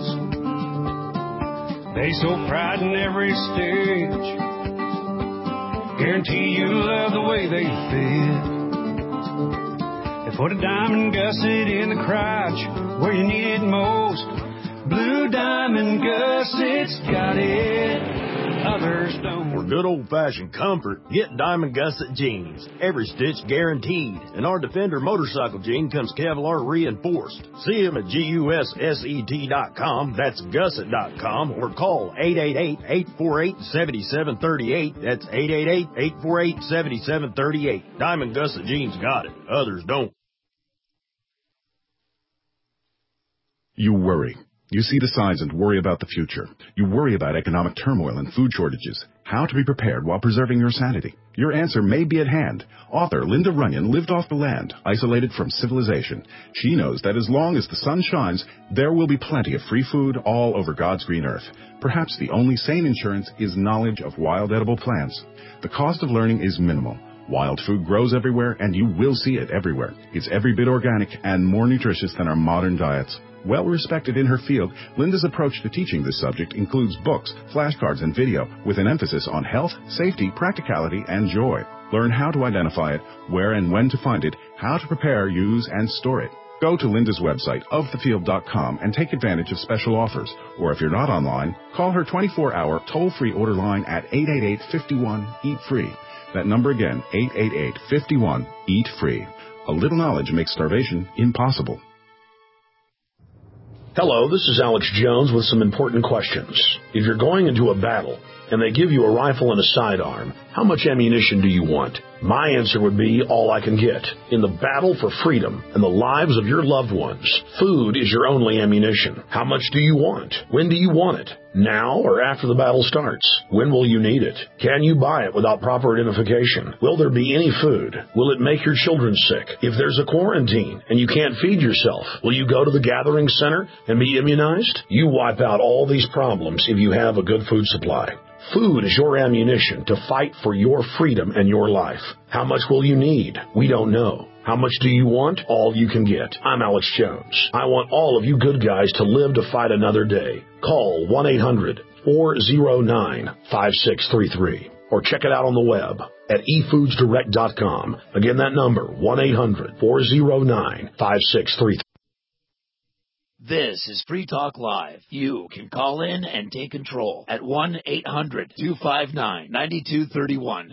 They so pride in every stitch, guarantee you love the way they fit. They put a diamond gusset in the crotch where you need it most. Blue diamond gussets got it, others don't. For good old-fashioned comfort, get Diamond Gusset jeans. Every stitch guaranteed. And our Defender motorcycle jean comes Kevlar reinforced. See them at G U S S E T dot com, that's gusset dot com, or call eight eight eight, eight four eight, seven seven three eight. That's eight eight eight, eight four eight, seven seven three eight. Diamond Gusset jeans got it, others don't. You worry. You see the signs and worry about the future. You worry about economic turmoil and food shortages. How to be prepared while preserving your sanity. Your answer may be at hand. Author Linda Runyon lived off the land, isolated from civilization. She knows that as long as the sun shines, there will be plenty of free food all over God's green earth. Perhaps the only sane insurance is knowledge of wild edible plants. The cost of learning is minimal. Wild food grows everywhere, and you will see it everywhere. It's every bit organic and more nutritious than our modern diets. Well respected in her field, Linda's approach to teaching this subject includes books, flashcards, and video with an emphasis on health, safety, practicality, and joy. Learn how to identify it, where and when to find it, how to prepare, use, and store it. Go to Linda's website, of the field dot com, and take advantage of special offers. Or if you're not online, call her twenty-four hour toll-free order line at eight eight eight, five one, eat free. That number again, eight eight eight, five one, eat free. A little knowledge makes starvation impossible. Hello, this is Alex Jones with some important questions. If you're going into a battle and they give you a rifle and a sidearm, how much ammunition do you want? My answer would be all I can get. In the battle for freedom and the lives of your loved ones, food is your only ammunition. How much do you want? When do you want it? Now or after the battle starts? When will you need it? Can you buy it without proper identification? Will there be any food? Will it make your children sick? If there's a quarantine and you can't feed yourself, will you go to the gathering center and be immunized? You wipe out all these problems if you have a good food supply. Food is your ammunition to fight for your freedom and your life. How much will you need? We don't know. How much do you want? All you can get. I'm Alex Jones. I want all of you good guys to live to fight another day. Call one eight hundred, four oh nine, five six three three or check it out on the web at e foods direct dot com. Again, that number, one eight hundred, four oh nine, five six three three. This is Free Talk Live. You can call in and take control at one eight hundred, two five nine, nine two three one.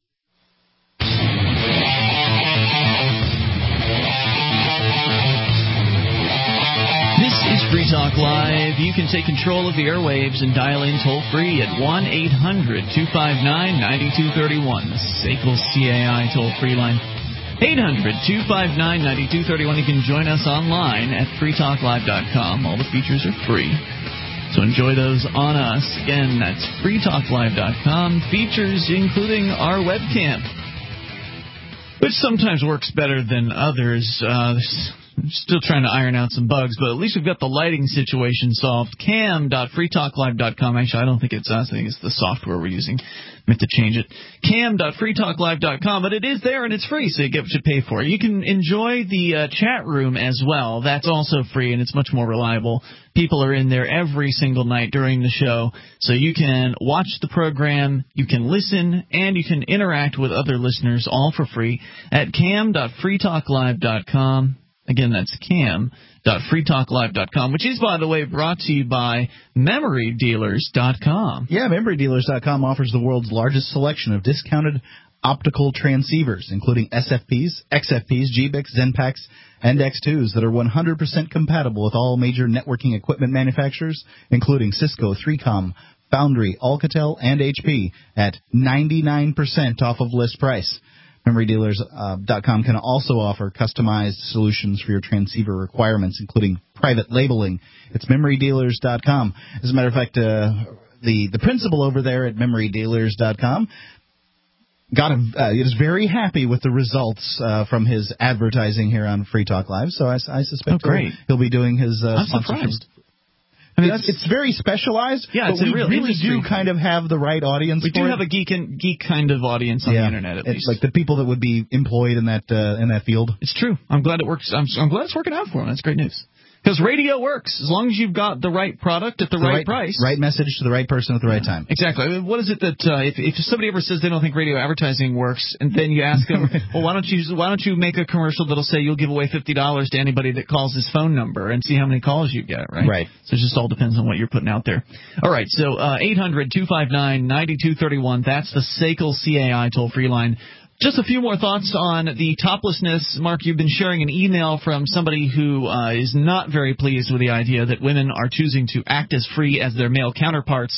This is Free Talk Live. You can take control of the airwaves and dial in toll-free at one eight hundred, two five nine, nine two three one. The S A C L C A I toll-free line. eight hundred, two five nine, nine two three one. You can join us online at free talk live dot com. All the features are free, so enjoy those on us. Again, that's free talk live dot com. Features including our webcam, which sometimes works better than others. Uh, still trying to iron out some bugs, but at least we've got the lighting situation solved. cam dot free talk live dot com. Actually, I don't think it's us. I think it's the software we're using. Meant to change it. cam dot free talk live dot com, but it is there and it's free, so you get what you pay for. You can enjoy the uh, chat room as well. That's also free and it's much more reliable. People are in there every single night during the show, so you can watch the program, you can listen, and you can interact with other listeners all for free at cam dot free talk live dot com. Again, that's cam dot free talk live dot com, which is, by the way, brought to you by memory dealers dot com. Yeah, memory dealers dot com offers the world's largest selection of discounted optical transceivers, including S F Ps, X F Ps, G B I Cs, Zenpaks, and X twos that are one hundred percent compatible with all major networking equipment manufacturers, including Cisco, three com, Foundry, Alcatel, and H P at ninety-nine percent off of list price. memory dealers dot com can also offer customized solutions for your transceiver requirements, including private labeling. It's memory dealers dot com. As a matter of fact, uh, the, the principal over there at memory dealers dot com got a, uh, is very happy with the results uh, from his advertising here on Free Talk Live, so I, I suspect oh, great. He'll, he'll be doing his uh, I'm sponsorship. surprised. I mean, it's, it's very specialized, yeah, but it's we a real really industry. do kind of have the right audience We for do it. have a geek and geek kind of audience on yeah, the internet, at it's least. like the people that would be employed in that uh, in that field. It's true. I'm glad it works. I'm, I'm glad it's working out for them. That's great news. Because radio works as long as you've got the right product at the, the right, right price. Right message to the right person at the right time. Exactly. I mean, what is it that uh, if, if somebody ever says they don't think radio advertising works, and then you ask them, well, why don't you why don't you make a commercial that'll say you'll give away fifty dollars to anybody that calls this phone number and see how many calls you get, right? Right. So it just all depends on what you're putting out there. All right. So uh, eight hundred, two five nine, nine two three one. That's the S A C L C A I toll-free line. Just a few more thoughts on the toplessness. Mark, you've been sharing an email from somebody who uh, is not very pleased with the idea that women are choosing to act as free as their male counterparts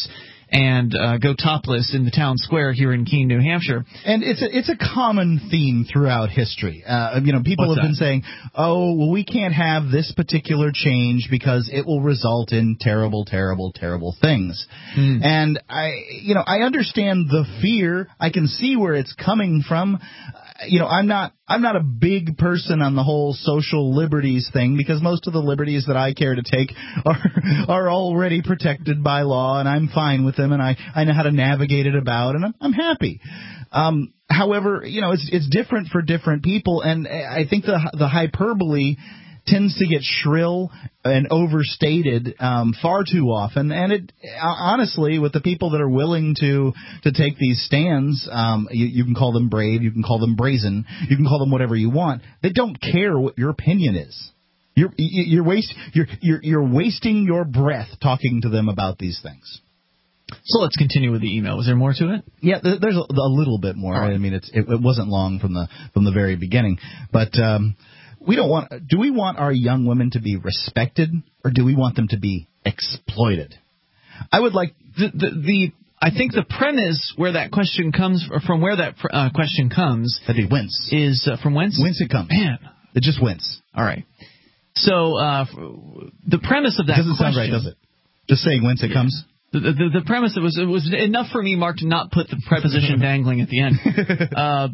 and uh, go topless in the town square here in Keene, New Hampshire. And it's a, it's a common theme throughout history. Uh, you know, people What's have that? been saying, oh, well, we can't have this particular change because it will result in terrible, terrible, terrible things. Hmm. And I, you know, I understand the fear. I can see where it's coming from. You know, I'm not I'm not a big person on the whole social liberties thing because most of the liberties that I care to take are are already protected by law, and I'm fine with them, and I, I know how to navigate it about, and I'm, I'm happy. Um, however, you know, it's it's different for different people, and I think the the hyperbole tends to get shrill and overstated um, far too often. And it honestly, with the people that are willing to to take these stands, um, you, you can call them brave, you can call them brazen, you can call them whatever you want. They don't care what your opinion is. You're you're waste you're you're, you're wasting your breath talking to them about these things. So let's continue with the email. Was there more to it? Yeah, there's a, a little bit more. Right. I mean, it's it, it wasn't long from the from the very beginning, but. Um, We don't want. Do we want our young women to be respected, or do we want them to be exploited? I would like the the. the I think the premise where that question comes from, where that uh, question comes, that be whence is uh, from whence? Whence it comes? Man, it just whence. All right. So uh, the premise of that it doesn't question, sound right, does it? Just saying whence it yeah. comes. The, the, the premise it was it was enough for me, Mark, to not put the preposition dangling at the end. Uh,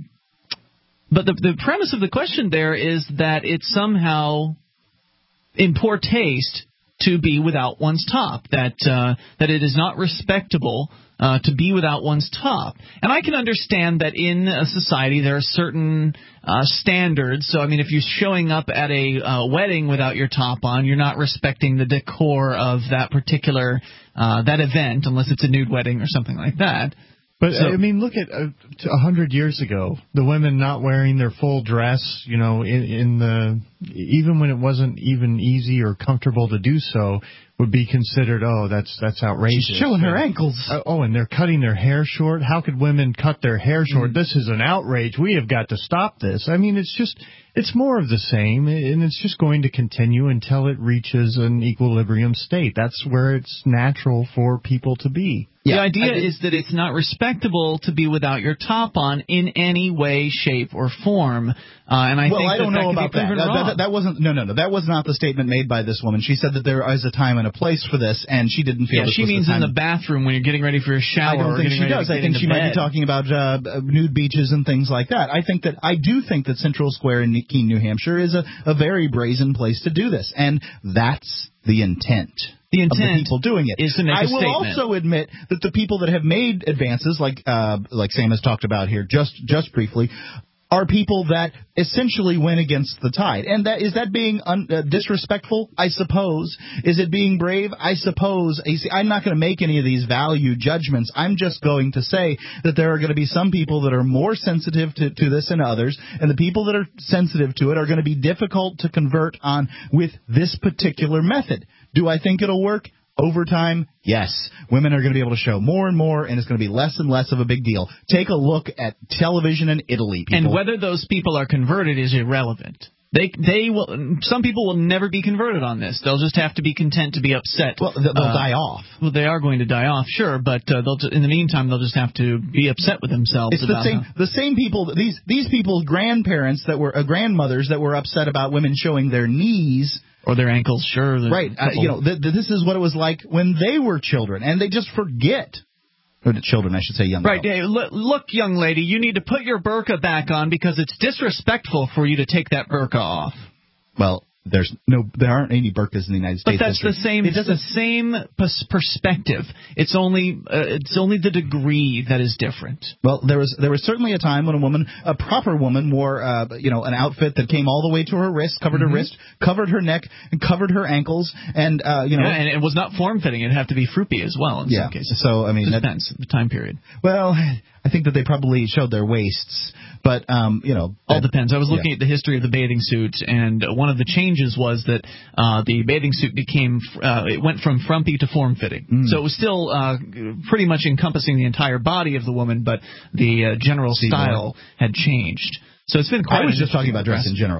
But the, the premise of the question there is that it's somehow in poor taste to be without one's top, that uh, that it is not respectable uh, to be without one's top. And I can understand that in a society there are certain uh, standards. So, I mean, if you're showing up at a uh, wedding without your top on, you're not respecting the decor of that particular uh, that event, unless it's a nude wedding or something like that. But, so, I mean, look at a uh, hundred years ago, the women not wearing their full dress, you know, in, in the, even when it wasn't even easy or comfortable to do so, would be considered, oh, that's that's outrageous. She's showing her ankles. Uh, oh, and they're cutting their hair short. How could women cut their hair short? Mm. This is an outrage. We have got to stop this. I mean, it's just, it's more of the same, and it's just going to continue until it reaches an equilibrium state. That's where it's natural for people to be. Yeah, the idea is that it's not respectable to be without your top on in any way, shape, or form. Uh, and I well, think I don't that know that about that. That, that. That wasn't no, no, no. That was not the statement made by this woman. She said that there is a time and a place for this, and she didn't feel. Yeah, this she was means the time. in the bathroom when you're getting ready for a shower. I don't or think getting she ready does. To I think she bed. might be talking about uh, nude beaches and things like that. I think that I do think that Central Square in Keene, New Hampshire, is a, a very brazen place to do this, and that's the intent. The intent of the people doing it. Is to make I a will statement. also admit that the people that have made advances, like uh, like Sam has talked about here, just just briefly, are people that essentially went against the tide. And that is that being un, uh, disrespectful? I suppose. Is it being brave? I suppose. You see, I'm not going to make any of these value judgments. I'm just going to say that there are going to be some people that are more sensitive to, to this than others, and the people that are sensitive to it are going to be difficult to convert on with this particular method. Do I think it'll work? Over time, yes. Women are going to be able to show more and more, and it's going to be less and less of a big deal. Take a look at television in Italy, people. And whether those people are converted is irrelevant. They they will. Some people will never be converted on this. They'll just have to be content to be upset. Well, they'll uh, die off. Well, they are going to die off, sure, but uh, they'll. In the meantime, they'll just have to be upset with themselves. It's about the same. How, the same people. These these people's grandparents that were uh, grandmothers that were upset about women showing their knees. Or their ankles, sure. Right. Uh, you know, th- th- this is what it was like when they were children, and they just forget. Or the children, I should say, young. Right. Hey, look, look, young lady, you need to put your burqa back on because it's disrespectful for you to take that burqa off. Well, there's no, there aren't any burqas in the United States. But that's history. the same. It's the same pers- perspective. It's only uh, it's only the degree that is different. Well, there was there was certainly a time when a woman, a proper woman, wore uh, you know an outfit that came all the way to her wrist, covered mm-hmm. her wrist, covered her neck, and covered her ankles, and uh, you know, yeah, and it was not form fitting. It'd have to be fruity as well in yeah. some cases. So I mean, it that depends the time period. Well, I think that they probably showed their waists, but um, you know, all depends. I was looking yeah. at the history of the bathing suit, and one of the changes was that uh, the bathing suit became uh, it went from frumpy to form fitting. Mm. So it was still uh, pretty much encompassing the entire body of the woman, but the uh, general See, style yeah. had changed. So it's been quite. I was just talking about dress in general, but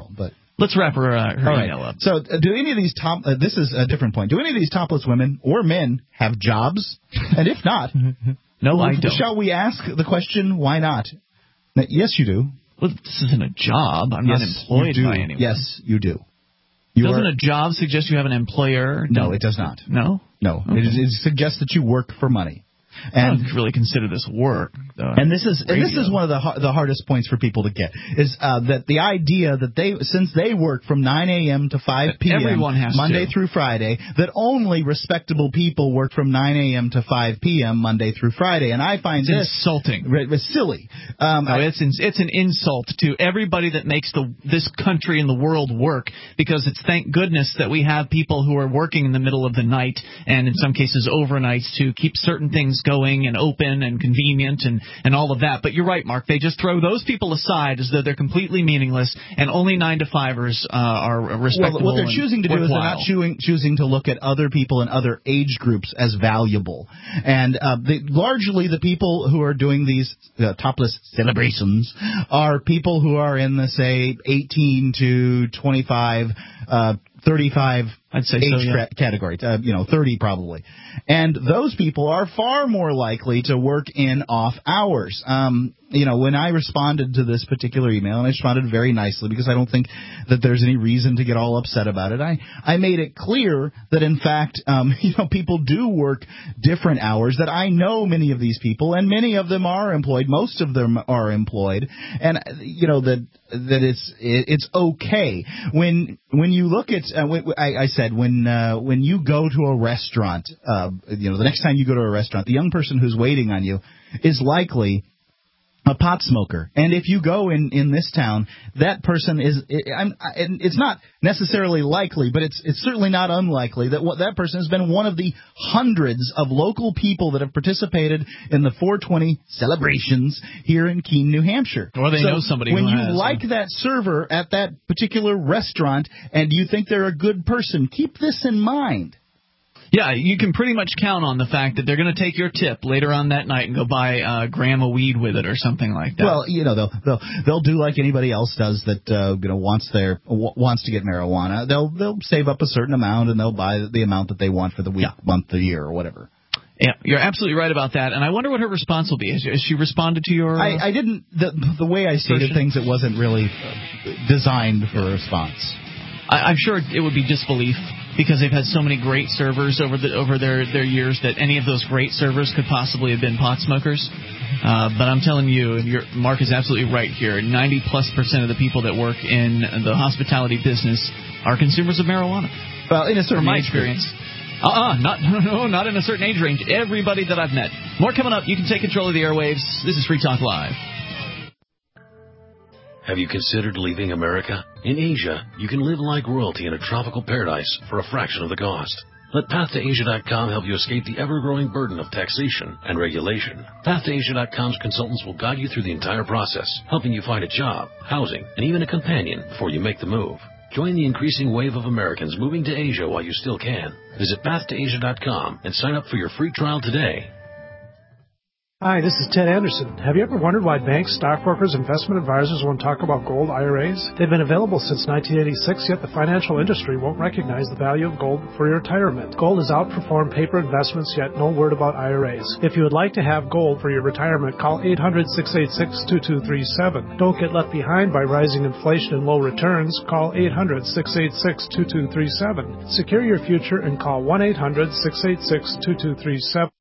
Let's wrap her, uh, her All right. email up. So, uh, do any of these top? Uh, this is a different point. Do any of these topless women or men have jobs? And if not, no, I don't. Shall we ask the question? Why not? Now, yes, you do. Well, this isn't a job. I'm yes, not employed you do. by anyone. Yes, you do. You Doesn't are, a job suggest you have an employer? No, it does not. No? No. Okay. It, it suggests that you work for money. And I don't really consider this work. Though. And this is and this is one of the the hardest points for people to get is uh, that the idea that they since they work from nine a.m. to five p.m. Everyone has Monday to. through Friday, that only respectable people work from nine a.m. to five p.m. Monday through Friday. And I find it's this insulting. It's silly. Um, no, it's in, it's an insult to everybody that makes the this country and the world work, because it's thank goodness that we have people who are working in the middle of the night and in some cases overnights to keep certain things going and open and convenient and, and all of that. But you're right, Mark. They just throw those people aside as though they're completely meaningless, and only nine to fivers uh, are respectable. Well, what they're choosing to do is they're not choosing, choosing to look at other people in other age groups as valuable. And uh, the, largely the people who are doing these uh, topless celebrations are people who are in the, say, eighteen to twenty-five, uh, thirty-five I'd say age so, yeah. tra- category, uh, you know, thirty probably. And those people are far more likely to work in off hours. Um, you know, when I responded to this particular email, and I responded very nicely because I don't think that there's any reason to get all upset about it, I, I made it clear that, in fact, um, you know, people do work different hours, that I know many of these people, and many of them are employed. Most of them are employed. And, you know, that that it's it's okay. When when you look at, uh, I, I said, when uh, when you go to a restaurant, uh, you know, the next time you go to a restaurant, the young person who's waiting on you is likely a pot smoker. And if you go in, in this town, that person is, I'm, it's not necessarily likely, but it's it's certainly not unlikely that what, that person has been one of the hundreds of local people that have participated in the four twenty celebrations here in Keene, New Hampshire. Or they so know somebody when who you has, like yeah. that server at that particular restaurant and you think they're a good person, keep this in mind. Yeah, you can pretty much count on the fact that they're going to take your tip later on that night and go buy a gram of weed with it or something like that. Well, you know, they'll they'll they'll do like anybody else does that uh, you know wants their w- wants to get marijuana. They'll they'll save up a certain amount and they'll buy the amount that they want for the week, yeah. month, the year, or whatever. Yeah, you're absolutely right about that. And I wonder what her response will be. Has, has she responded to your? I, I didn't. The, the way I stated things, it wasn't really designed for a response. I, I'm sure it would be disbelief, because they've had so many great servers over the over their, their years that any of those great servers could possibly have been pot smokers. Uh, but I'm telling you, and your, Mark is absolutely right here, ninety plus percent of the people that work in the hospitality business are consumers of marijuana. Well, in a certain From my age experience. Uh-uh, not, no, no, not in a certain age range. Everybody that I've met. More coming up. You can take control of the airwaves. This is Free Talk Live. Have you considered leaving America? In Asia, you can live like royalty in a tropical paradise for a fraction of the cost. Let path to asia dot com help you escape the ever-growing burden of taxation and regulation. path to asia dot com's consultants will guide you through the entire process, helping you find a job, housing, and even a companion before you make the move. Join the increasing wave of Americans moving to Asia while you still can. Visit path to asia dot com and sign up for your free trial today. Hi, this is Ted Anderson. Have you ever wondered why banks, stockbrokers, investment advisors won't talk about gold I R As? They've been available since nineteen eighty-six, yet the financial industry won't recognize the value of gold for your retirement. Gold has outperformed paper investments, yet no word about I R As. If you would like to have gold for your retirement, call eight hundred, six eight six, two two three seven. Don't get left behind by rising inflation and low returns. Call eight hundred, six eight six, two two three seven. Secure your future and call one eight hundred, six eight six, two two three seven.